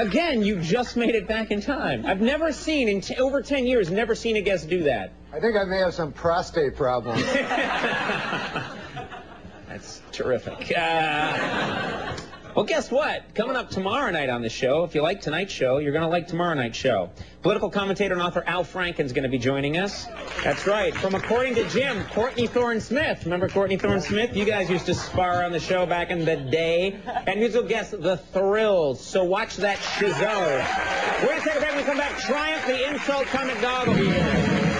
Again, you just made it back in time. I've never seen, in over 10 years, never seen a guest do that. I think I may have some prostate problems. That's terrific. Well, guess what? Coming up tomorrow night on the show, if you like tonight's show, you're going to like tomorrow night's show. Political commentator and author Al Franken's going to be joining us. That's right. From According to Jim, Courtney Thorne-Smith. Remember Courtney Thorne-Smith? You guys used to spar on the show back in the day. And musical guest, The Thrills. So watch that shizzo. We're going to take a break. When we come back, Triumph, the insult comic dog will be here.